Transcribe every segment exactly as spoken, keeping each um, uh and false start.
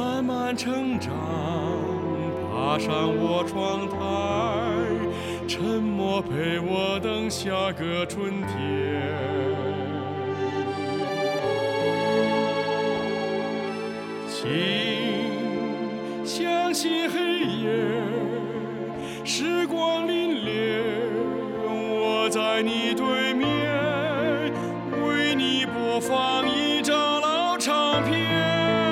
慢慢成长，爬上我窗台，沉默陪我等下个春天。请相信黑夜，时光凛冽，我在你对面，为你播放一张老唱片。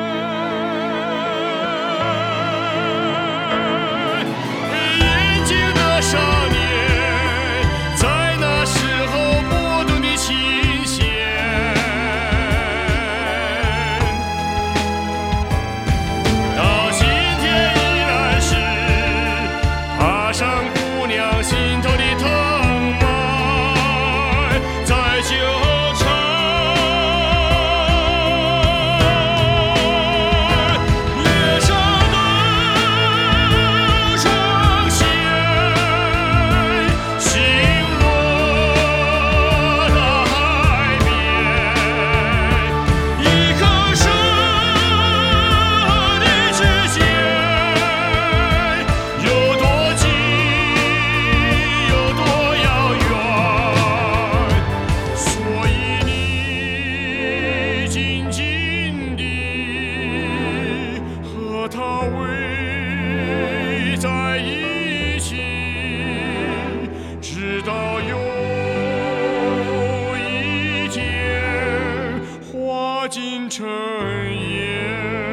少年，在那时候拨动的琴弦，到今天依然是爬上姑娘心头的藤蔓，在纠缠。月上的窗前，在一起，直到有一天化进尘烟。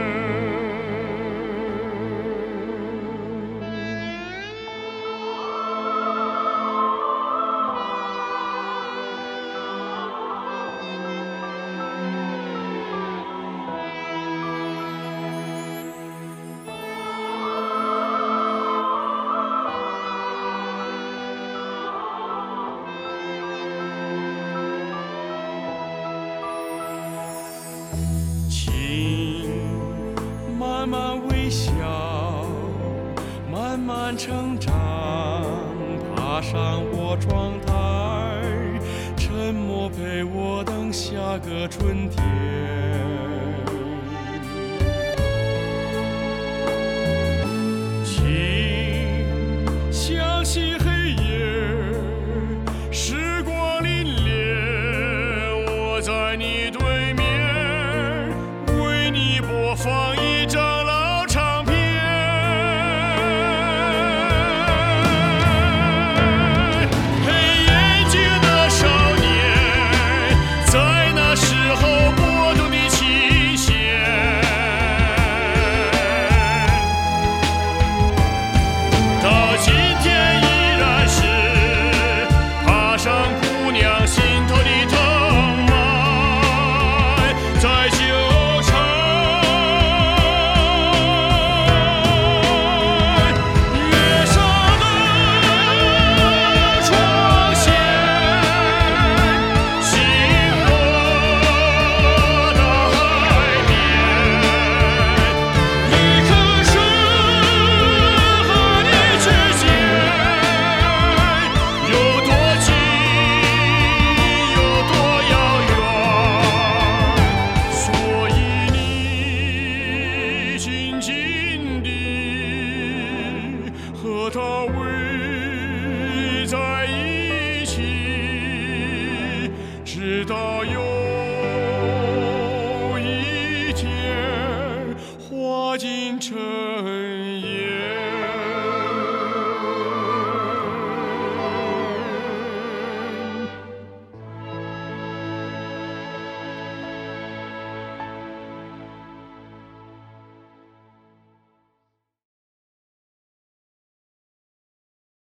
慢慢微笑，慢慢成长，爬上我窗台，沉默陪我等下个春天。请相信黑夜，时光凛冽，我在你对面，为你播放一张老唱片。黑眼睛的少年，在那时候拨动的琴弦，到今天依然是爬上姑娘心头的藤蔓，在纠缠。和他围在一起，直到有